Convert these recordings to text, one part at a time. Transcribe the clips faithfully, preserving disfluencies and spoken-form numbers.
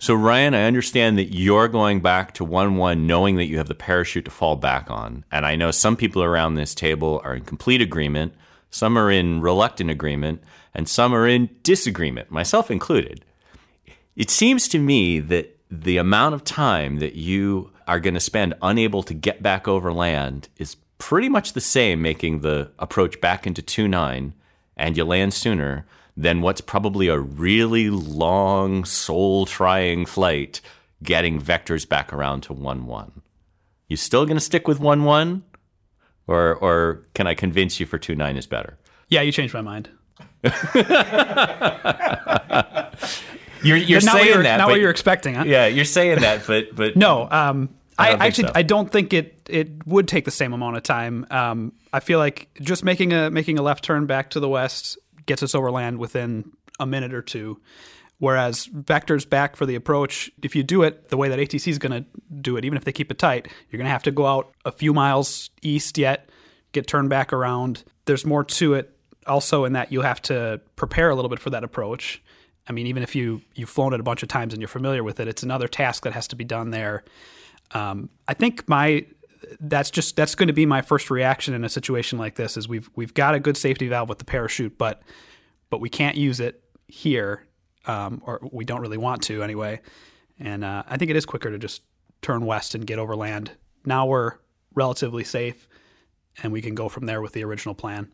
So, Ryan, I understand that you're going back to one one knowing that you have the parachute to fall back on. And I know some people around this table are in complete agreement, some are in reluctant agreement, and some are in disagreement, myself included. It seems to me that the amount of time that you are going to spend unable to get back over land is pretty much the same making the approach back into two nine and you land sooner than what's probably a really long, soul-trying flight getting vectors back around to one one. You still going to stick with one one? Or or can I convince you for two nine is better? Yeah, you changed my mind. you're you're not saying what you're, that. Not but, what you're expecting, huh? Yeah, you're saying that, but... but no, um, I, I don't think actually so. I don't think it, it would take the same amount of time. Um, I feel like just making a making a left turn back to the west gets us over land within a minute or two. Whereas vectors back for the approach, if you do it the way that A T C is going to do it, even if they keep it tight, you're going to have to go out a few miles east yet, get turned back around. There's more to it also in that you'll have to prepare a little bit for that approach. I mean, even if you, you've flown it a bunch of times and you're familiar with it, it's another task that has to be done there. Um, I think my that's just that's going to be my first reaction in a situation like this is we've we've got a good safety valve with the parachute, but but we can't use it here, um, or we don't really want to anyway. And uh, I think it is quicker to just turn west and get over land. Now we're relatively safe, and we can go from there with the original plan.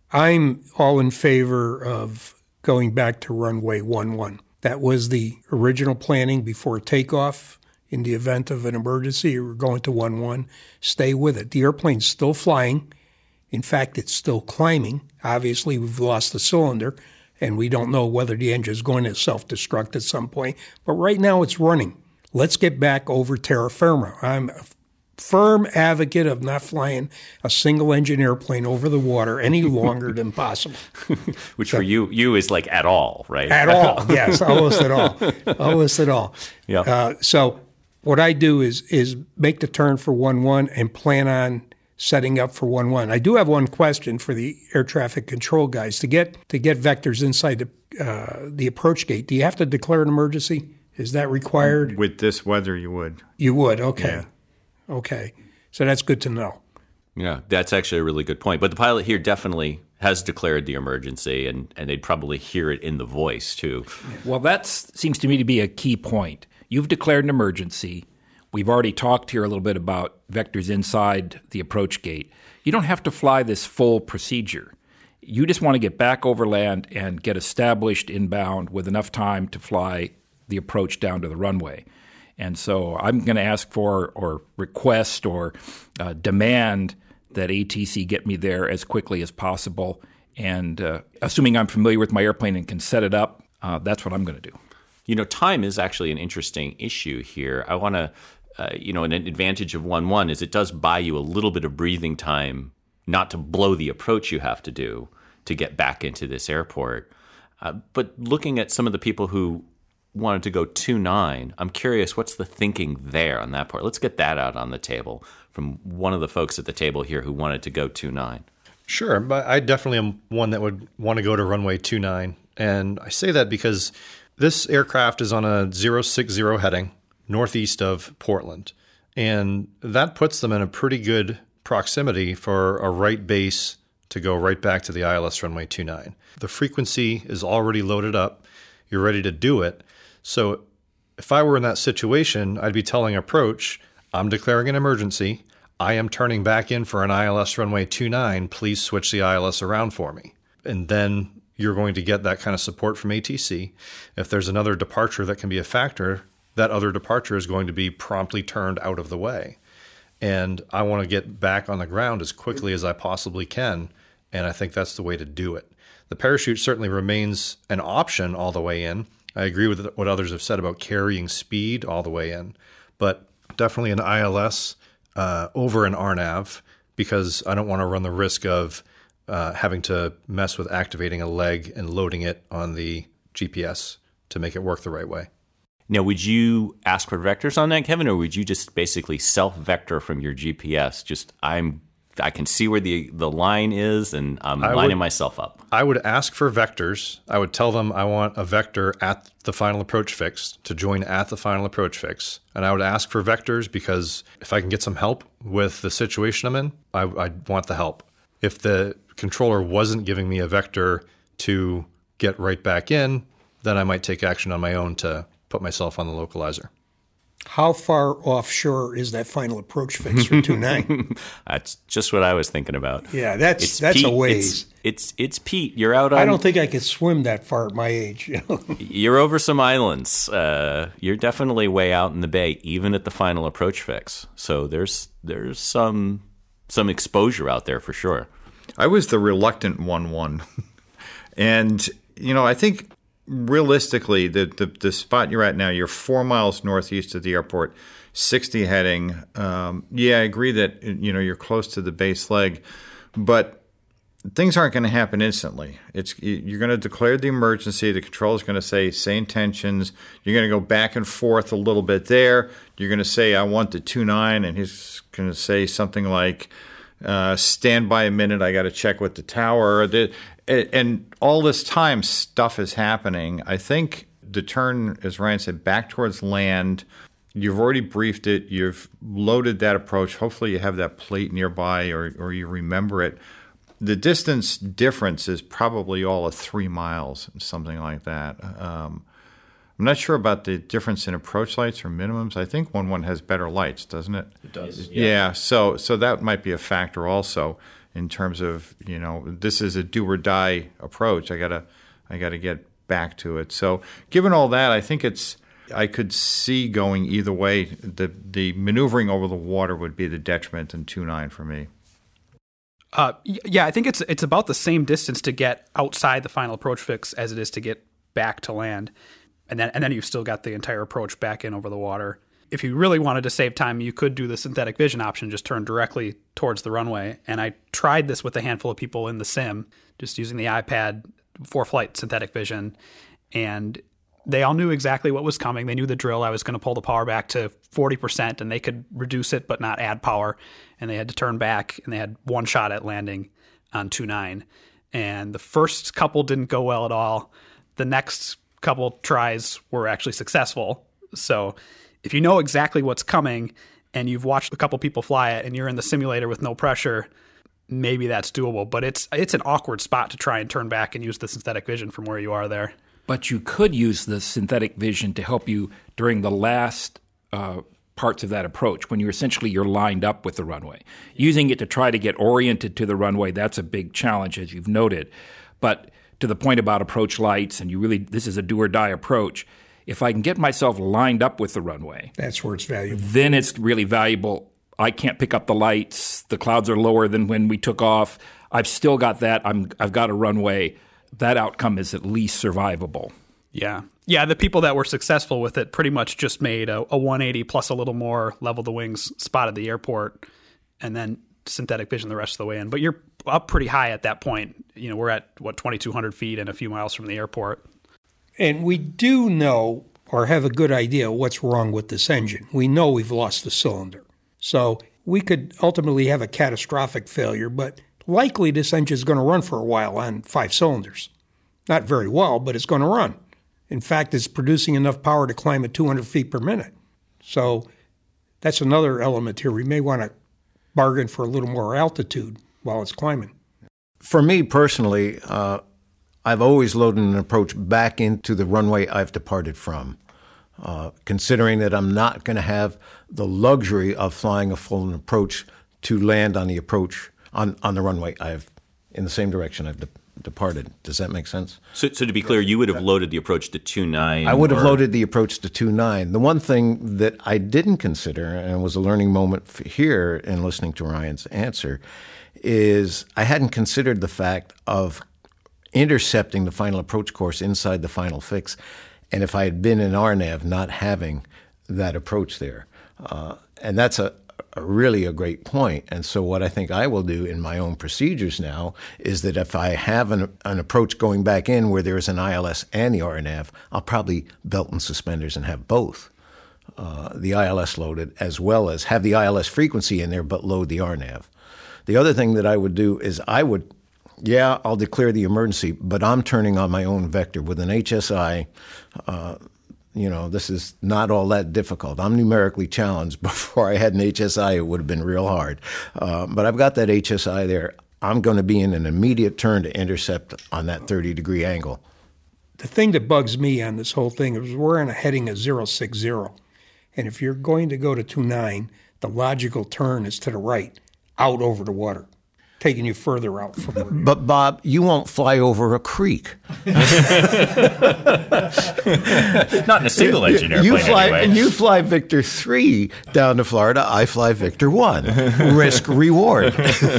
I'm all in favor of going back to runway one one. That was the original planning before takeoff. In the event of an emergency, we're going to one one. Stay with it. The airplane's still flying. In fact, it's still climbing. Obviously, we've lost the cylinder, and we don't know whether the engine is going to self-destruct at some point. But right now, it's running. Let's get back over terra firma. I'm a firm advocate of not flying a single-engine airplane over the water any longer than possible. Which so, for you, you is like at all, right? At all, yes, almost at all, almost at all. Yeah. Uh, so what I do is is make the turn for one one and plan on setting up for one one. I do have one question for the air traffic control guys. To get to get vectors inside the, uh, the approach gate, do you have to declare an emergency? Is that required? With this weather, you would. You would, okay. Yeah. Okay. So that's good to know. Yeah, that's actually a really good point. But the pilot here definitely has declared the emergency, and, and they'd probably hear it in the voice, too. Well, that seems to me to be a key point. You've declared an emergency. We've already talked here a little bit about vectors inside the approach gate. You don't have to fly this full procedure. You just want to get back over land and get established inbound with enough time to fly the approach down to the runway. And so I'm going to ask for or request or uh, demand that A T C get me there as quickly as possible. And uh, assuming I'm familiar with my airplane and can set it up, uh, that's what I'm going to do. You know, time is actually an interesting issue here. I want to, uh, you know, an advantage of one one is it does buy you a little bit of breathing time not to blow the approach you have to do to get back into this airport. Uh, but looking at some of the people who wanted to go two nine, I'm curious, what's the thinking there on that part? Let's get that out on the table from one of the folks at the table here who wanted to go two nine. Sure, but I definitely am one that would want to go to runway two nine. And I say that because this aircraft is on a zero six zero heading northeast of Portland. And that puts them in a pretty good proximity for a right base to go right back to the I L S runway two nine. The frequency is already loaded up. You're ready to do it. So if I were in that situation, I'd be telling approach, I'm declaring an emergency. I am turning back in for an I L S runway two nine. Please switch the I L S around for me. And then you're going to get that kind of support from A T C. If there's another departure that can be a factor, that other departure is going to be promptly turned out of the way. And I want to get back on the ground as quickly as I possibly can, and I think that's the way to do it. The parachute certainly remains an option all the way in. I agree with what others have said about carrying speed all the way in, but definitely an I L S uh, over an R NAV, because I don't want to run the risk of uh, having to mess with activating a leg and loading it on the G P S to make it work the right way. Now, would you ask for vectors on that, Kevin, or would you just basically self-vector from your G P S? Just, I'm I can see where the the line is, and I'm I lining would- myself up. I would ask for vectors. I would tell them I want a vector at the final approach fix to join at the final approach fix. And I would ask for vectors because if I can get some help with the situation I'm in, I, I want the help. If the controller wasn't giving me a vector to get right back in, then I might take action on my own to put myself on the localizer. How far offshore is that final approach fix for two nine? That's just what I was thinking about. Yeah, that's It's that's Pete. a ways. It's, it's it's Pete. You're out on. I don't think I could swim that far at my age. You know? You're over some islands. Uh, you're definitely way out in the bay, even at the final approach fix. So there's there's some some exposure out there for sure. I was the reluctant one one. And, you know, I think realistically, the, the, the spot you're at now, you're four miles northeast of the airport, sixty heading. Um, yeah, I agree that, you know, you're close to the base leg, but things aren't going to happen instantly. It's You're going to declare the emergency. The controller is going to say, say intentions. You're going to go back and forth a little bit there. You're going to say, I want the two nine, and he's going to say something like, uh, stand by a minute. I got to check with the tower. The, and all this time, stuff is happening. I think the turn, as Ryan said, back towards land. You've already briefed it. You've loaded that approach. Hopefully you have that plate nearby or, or you remember it. The distance difference is probably all of three miles, something like that. Um, I'm not sure about the difference in approach lights or minimums. I think one one has better lights, doesn't it? It does. Yeah. yeah so so that might be a factor also in terms of, you know, this is a do or die approach. I gotta I gotta get back to it. So given all that, I think it's I could see going either way. The the maneuvering over the water would be the detriment in two nine for me. Uh, yeah, I think it's it's about the same distance to get outside the final approach fix as it is to get back to land, and then and then you've still got the entire approach back in over the water. If you really wanted to save time, you could do the synthetic vision option, just turn directly towards the runway. And I tried this with a handful of people in the sim, just using the iPad for flight synthetic vision, and they all knew exactly what was coming. They knew the drill. I was going to pull the power back to forty percent, and they could reduce it but not add power. And they had to turn back, and they had one shot at landing on two nine. And the first couple didn't go well at all. The next couple tries were actually successful. So if you know exactly what's coming and you've watched a couple people fly it and you're in the simulator with no pressure, maybe that's doable. But it's it's an awkward spot to try and turn back and use the synthetic vision from where you are there. But you could use the synthetic vision to help you during the last uh, parts of that approach when you're essentially you're lined up with the runway. Using it to try to get oriented to the runway, that's a big challenge, as you've noted. But to the point about approach lights, and you really this is a do or die approach, if I can get myself lined up with the runway, That's where it's valuable. then it's really valuable. I can't pick up the lights. The clouds are lower than when we took off. I've still got that. I'm, I've got a runway. That outcome is at least survivable. Yeah. Yeah, the people that were successful with it pretty much just made a, a one eighty plus a little more, leveled the wings, spotted the airport, and then synthetic vision the rest of the way in. But you're up pretty high at that point. You know, we're at, what, twenty-two hundred feet and a few miles from the airport. And we do know or have a good idea what's wrong with this engine. We know we've lost the cylinder. So we could ultimately have a catastrophic failure, but likely this engine is going to run for a while on five cylinders. Not very well, but it's going to run. In fact, it's producing enough power to climb at two hundred feet per minute. So that's another element here. We may want to bargain for a little more altitude while it's climbing. For me personally, uh, I've always loaded an approach back into the runway I've departed from, uh, considering that I'm not going to have the luxury of flying a full approach to land on the approach on, on the runway I've in the same direction I've de- departed. Does that make sense? So, so to be clear, you would have loaded the approach to two nine. I would have or... loaded the approach to two nine. The one thing that I didn't consider, and was a learning moment for here in listening to Ryan's answer, is I hadn't considered the fact of intercepting the final approach course inside the final fix, and if I had been in R NAV, not having that approach there. Uh, and that's a, a really a great point. And so what I think I will do in my own procedures now is that if I have an, an approach going back in where there is an I L S and the R NAV, I'll probably belt and suspenders and have both. Uh, the I L S loaded as well as have the I L S frequency in there but load the R NAV. The other thing that I would do is I would, yeah, I'll declare the emergency, but I'm turning on my own vector with an H S I. Uh, you know, this is not all that difficult. I'm numerically challenged. Before I had an H S I, it would have been real hard. Uh, but I've got that H S I there. I'm going to be in an immediate turn to intercept on that thirty degree angle. The thing that bugs me on this whole thing is we're on a heading of zero six zero. And if you're going to go to two nine, the logical turn is to the right, out over the water, taking you further out from where you're. But, Bob, you won't fly over a creek. Not in a single engine airplane, you fly, anyway. You fly Victor three down to Florida. I fly Victor one. Risk reward.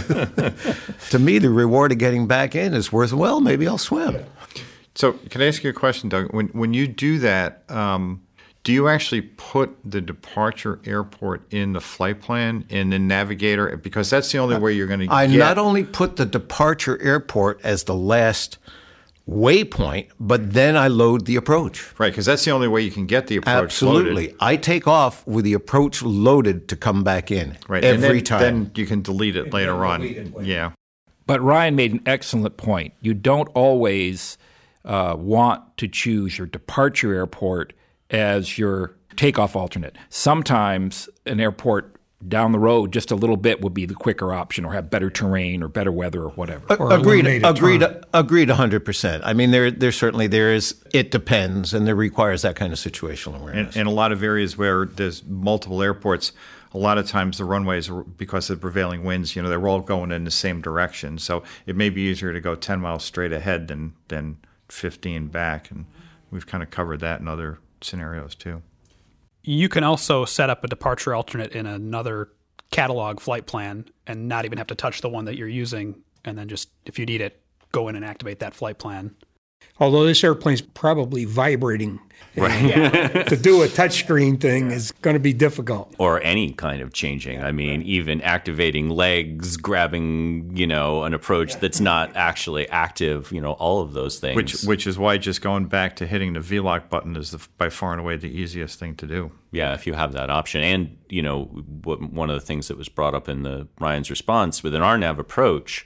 To me, the reward of getting back in is worth, well, maybe I'll swim. So can I ask you a question, Doug? When when you do that, um, do you actually put the departure airport in the flight plan in the Navigator? Because that's the only way you're going to I get. not only put the departure airport as the last waypoint, but then I load the approach. Right, because that's the only way you can get the approach Absolutely. loaded. I take off with the approach loaded to come back in Right, every and then, time. Then you can delete it later on. Yeah. But Ryan made an excellent point. You don't always uh, want to choose your departure airport as your takeoff alternate. Sometimes an airport down the road just a little bit would be the quicker option, or have better terrain or better weather or whatever. Or agreed, eliminate a agreed, turn. agreed, one hundred percent. I mean, there, there certainly there is. It depends, and there requires that kind of situational And awareness. in a lot of areas where there's multiple airports, a lot of times the runways, are, because of the prevailing winds, you know, they're all going in the same direction. So it may be easier to go ten miles straight ahead than than fifteen back, and we've kind of covered that in other scenarios too. You can also set up a departure alternate in another catalog flight plan and not even have to touch the one that you're using, and then just, if you need it, go in and activate that flight plan. Although this airplane's probably vibrating. Right. To do a touchscreen thing is going to be difficult. Or any kind of changing. I mean, even activating legs, grabbing, you know, an approach that's not actually active, you know, all of those things. Which which is why just going back to hitting the V LOC button is the, by far and away the easiest thing to do. Yeah, if you have that option. And, you know, what, one of the things that was brought up in the Ryan's response with an R NAV approach,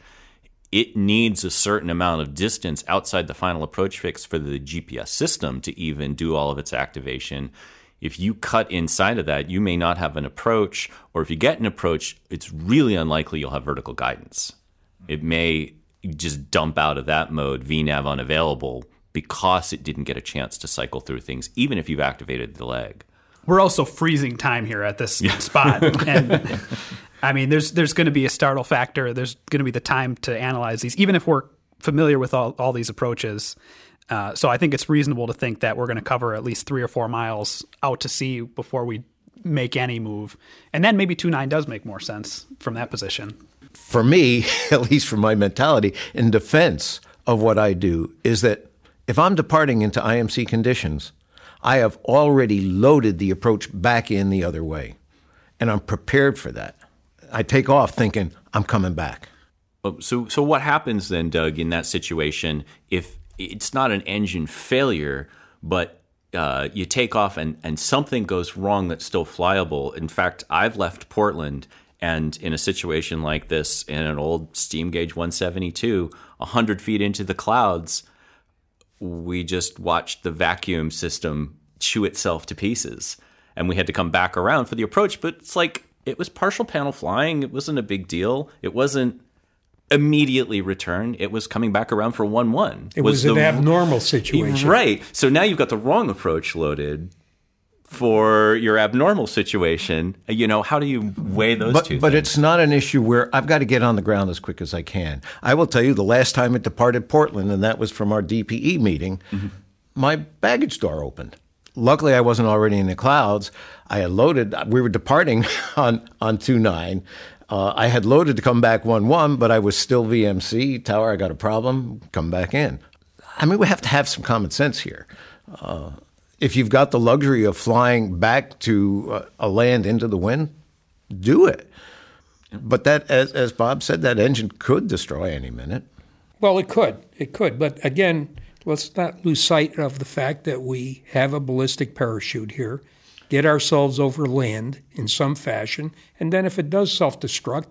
it needs a certain amount of distance outside the final approach fix for the G P S system to even do all of its activation. If you cut inside of that, you may not have an approach, or if you get an approach, it's really unlikely you'll have vertical guidance. It may just dump out of that mode, V NAV unavailable, because it didn't get a chance to cycle through things, even if you've activated the leg. We're also freezing time here at this spot. And I mean, there's there's going to be a startle factor. There's going to be the time to analyze these, even if we're familiar with all, all these approaches. Uh, so I think it's reasonable to think that we're going to cover at least three or four miles out to sea before we make any move. And then maybe two nine does make more sense from that position. For me, at least for my mentality, in defense of what I do, is that if I'm departing into I M C conditions, I have already loaded the approach back in the other way, and I'm prepared for that. I take off thinking, I'm coming back. So, so what happens then, Doug, in that situation if it's not an engine failure, but uh, you take off and, and something goes wrong that's still flyable? In fact, I've left Portland, and in a situation like this, in an old steam gauge one seventy-two, one hundred feet into the clouds, we just watched the vacuum system chew itself to pieces. And we had to come back around for the approach, but it's like, it was partial panel flying. It wasn't a big deal. It wasn't immediately returned. It was coming back around for one one. It was, was an the, abnormal situation. Right. So now you've got the wrong approach loaded for your abnormal situation. You know, how do you weigh those but, two But things? it's not an issue where I've got to get on the ground as quick as I can. I will tell you, the last time it departed Portland, and that was from our D P E meeting, mm-hmm. my baggage door opened. Luckily, I wasn't already in the clouds. I had loaded. We were departing on, on two nine. Uh, I had loaded to come back one one, but I was still V M C. Tower, I got a problem. Come back in. I mean, we have to have some common sense here. Uh, if you've got the luxury of flying back to uh, a land into the wind, do it. But that, as, as Bob said, that engine could destroy any minute. Well, it could. It could. But again, let's not lose sight of the fact that we have a ballistic parachute here, get ourselves over land in some fashion, and then if it does self-destruct,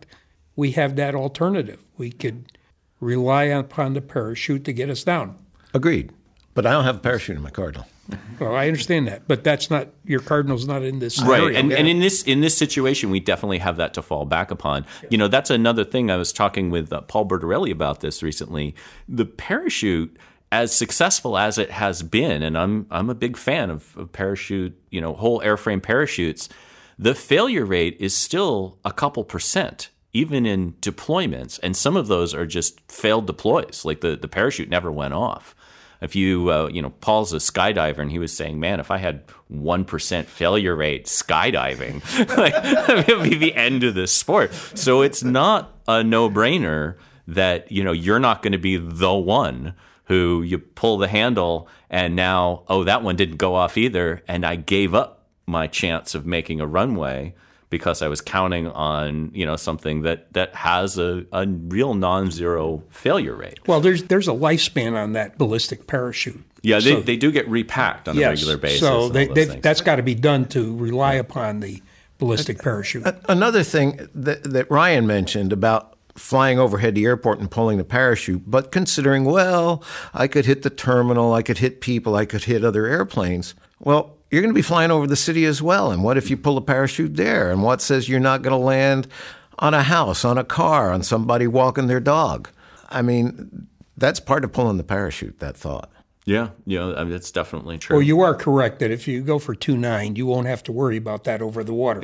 we have that alternative. We could rely upon the parachute to get us down. Agreed. But I don't have a parachute in my Cardinal. Well, I understand that, but that's not your Cardinal's not in this right. scenario. And, Yeah. and in this in this situation, we definitely have that to fall back upon. You know, that's another thing. I was talking with uh, Paul Bertorelli about this recently. The parachute, as successful as it has been, and I'm I'm a big fan of, of parachute, you know, whole airframe parachutes. The failure rate is still a couple percent, even in deployments, and some of those are just failed deploys. Like the the parachute never went off. If you, uh, you know, Paul's a skydiver, and he was saying, man, if I had one percent failure rate skydiving, like, it would be the end of this sport. So it's not a no-brainer that, you know, you're not going to be the one who you pull the handle and now, oh, that one didn't go off either, and I gave up my chance of making a runway because I was counting on, you know, something that, that has a, a real non-zero failure rate. Well, there's there's a lifespan on that ballistic parachute. Yeah, they, So- they do get repacked on yes, a regular basis. So and they, all those they, things. that's got to be done to rely upon the ballistic parachute. Another thing that, that Ryan mentioned about flying overhead the airport and pulling the parachute, but considering, well, I could hit the terminal, I could hit people, I could hit other airplanes. Well, you're going to be flying over the city as well. And what if you pull a parachute there? And what says you're not going to land on a house, on a car, on somebody walking their dog? I mean, that's part of pulling the parachute, that thought. Yeah, yeah, I mean, that's definitely true. Well, you are correct that if you go for two nine, you won't have to worry about that over the water.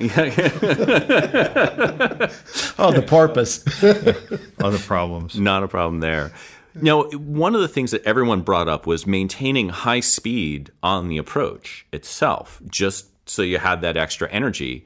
Oh, the porpoise. Other problems. Not a problem there. Now, one of the things that everyone brought up was maintaining high speed on the approach itself, just so you had that extra energy.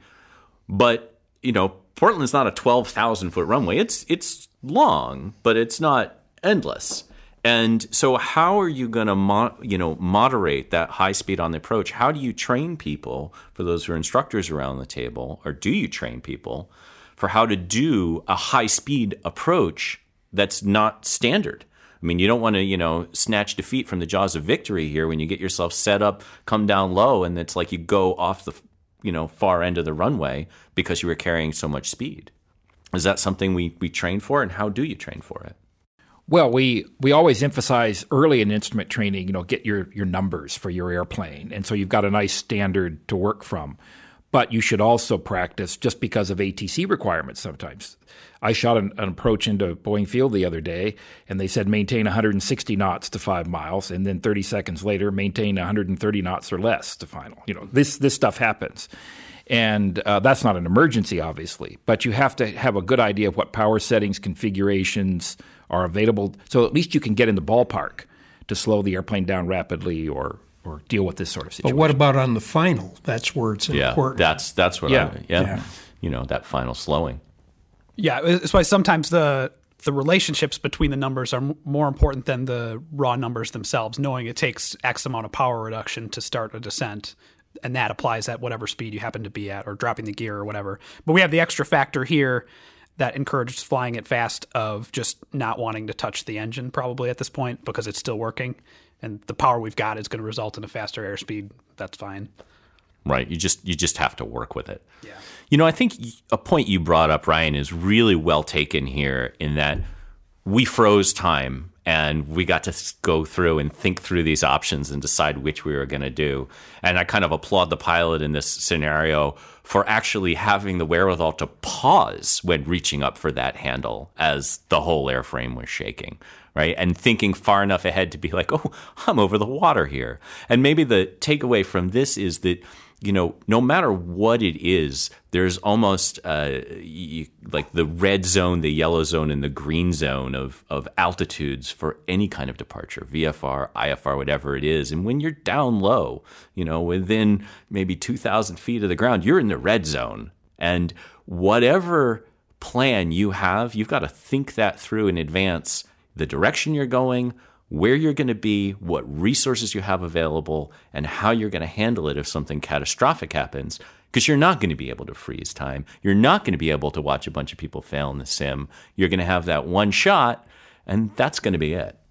But, you know, Portland's not a twelve thousand foot runway. It's it's long, but it's not endless. And so how are you going to, mo- you know, moderate that high speed on the approach? How do you train people, for those who are instructors around the table, or do you train people for how to do a high speed approach that's not standard? I mean, you don't want to, you know, snatch defeat from the jaws of victory here when you get yourself set up, come down low, and it's like you go off the, you know, far end of the runway because you were carrying so much speed. Is that something we, we train for, and how do you train for it? Well, we, we always emphasize early in instrument training, you know, get your, your numbers for your airplane. And so you've got a nice standard to work from. But you should also practice just because of A T C requirements sometimes. I shot an, an approach into Boeing Field the other day, and they said maintain one hundred sixty knots to five miles, and then thirty seconds later, maintain one hundred thirty knots or less to final. You know, this this stuff happens. And uh, that's not an emergency, obviously, but you have to have a good idea of what power settings, configurations are available, so at least you can get in the ballpark to slow the airplane down rapidly or or deal with this sort of situation. But what about on the final? That's where it's Yeah, important. that's that's what Yeah. I, yeah. Yeah. You know, that final slowing. Yeah, it's why sometimes the the relationships between the numbers are m- more important than the raw numbers themselves, knowing it takes X amount of power reduction to start a descent, and that applies at whatever speed you happen to be at, or dropping the gear or whatever. But we have the extra factor here that encourages flying it fast of just not wanting to touch the engine probably at this point because it's still working, and the power we've got is going to result in a faster airspeed. That's fine. Right. You just you just have to work with it. Yeah. You know, I think a point you brought up, Ryan, is really well taken here in that we froze time and we got to go through and think through these options and decide which we were going to do. And I kind of applaud the pilot in this scenario for actually having the wherewithal to pause when reaching up for that handle as the whole airframe was shaking. Right. And thinking far enough ahead to be like, oh, I'm over the water here. And maybe the takeaway from this is that, you know, no matter what it is, there's almost uh, you, like the red zone, the yellow zone, and the green zone of, of altitudes for any kind of departure, V F R, I F R, whatever it is. And when you're down low, you know, within maybe two thousand feet of the ground, you're in the red zone. And whatever plan you have, you've got to think that through in advance, the direction you're going, where you're going to be, what resources you have available, and how you're going to handle it if something catastrophic happens, because you're not going to be able to freeze time. You're not going to be able to watch a bunch of people fail in the sim. You're going to have that one shot, and that's going to be it.